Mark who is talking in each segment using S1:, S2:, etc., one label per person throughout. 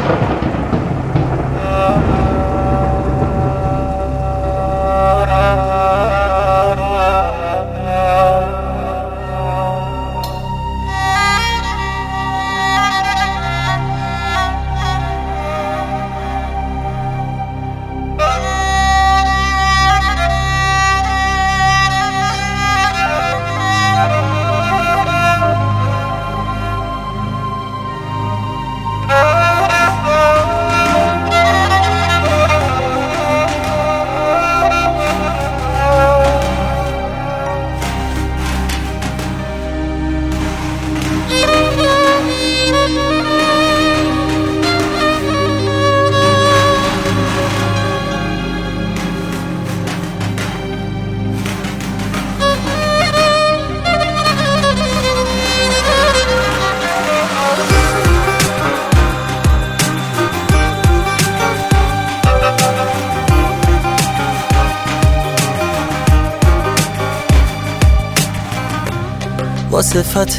S1: واسه فتح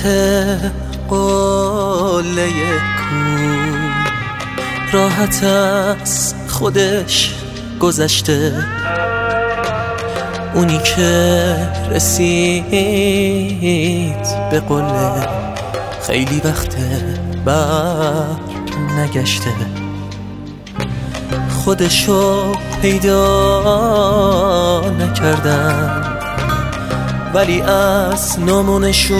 S1: قله کون راحت از خودش گذشته، اونی که رسید به قله خیلی وقته بر نگشته، خودشو پیدا نکردن ولی از نمونشونش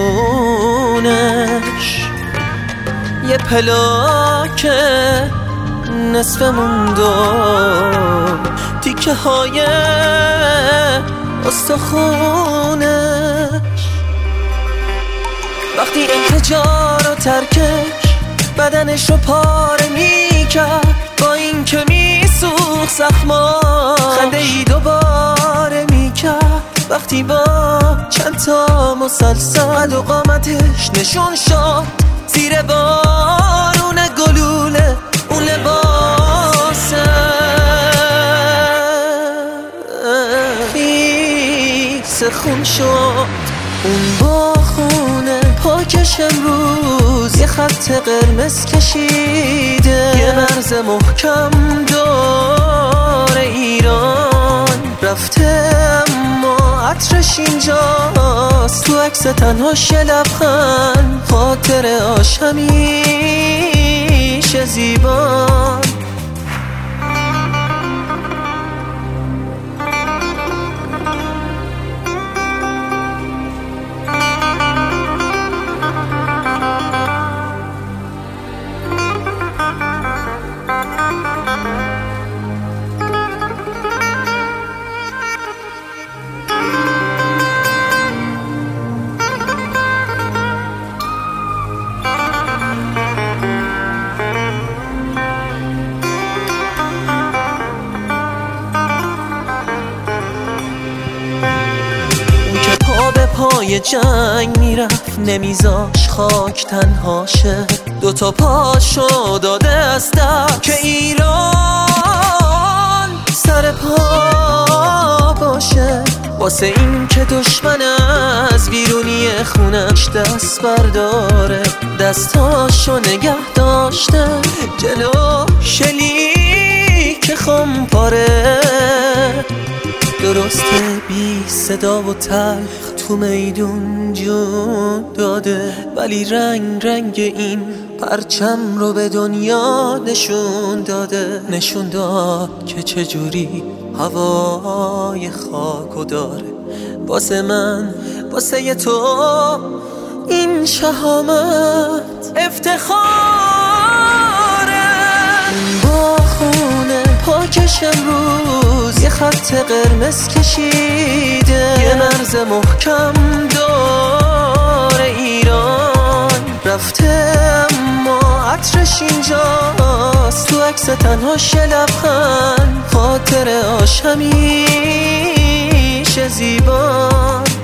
S1: یه پلاک نصف مونده، تیکه های استخونش. وقتی انفجار و ترکش بدنش رو پاره میکرد، با این که میسوخت زخما خنده ای دوباره میکرد. وقتی با چند تا مسلسل و قامتش نشون شد زیر بارون گلوله اون لباسه خیس خون شد. اون با خونه پاکش امروز یه خط قرمز کشیده، یه مرز محکم دور ایران رفته اما عطرش اینجاست، تو عکس تنهاش یه لبخند، خاطر آش همیشه زیبا. پای جنگ میرفت نمیذاش خاک تنهاشه، دوتا پاشو داده از در که ایران سر پا باشه، واسه این که دشمن از بیرونی خونش دست برداره، دستاشو نگه داشته جلو شلیک خمپاره. درسته بی صدا و تلخ تو میدون جون داده، ولی رنگ رنگ این پرچم رو به دنیا نشون داده، نشون داد که چجوری هوای خاکو داره. واسه من واسه تو این شهامت افتخاره. با خونه پاکش امروز یه خط قرمز کشیده، یه مرز محکم دور ایران رفته اما عطرش اینجاست، تو عکس تنهاش یه لبخند، خاطر آش همیشه زیبا.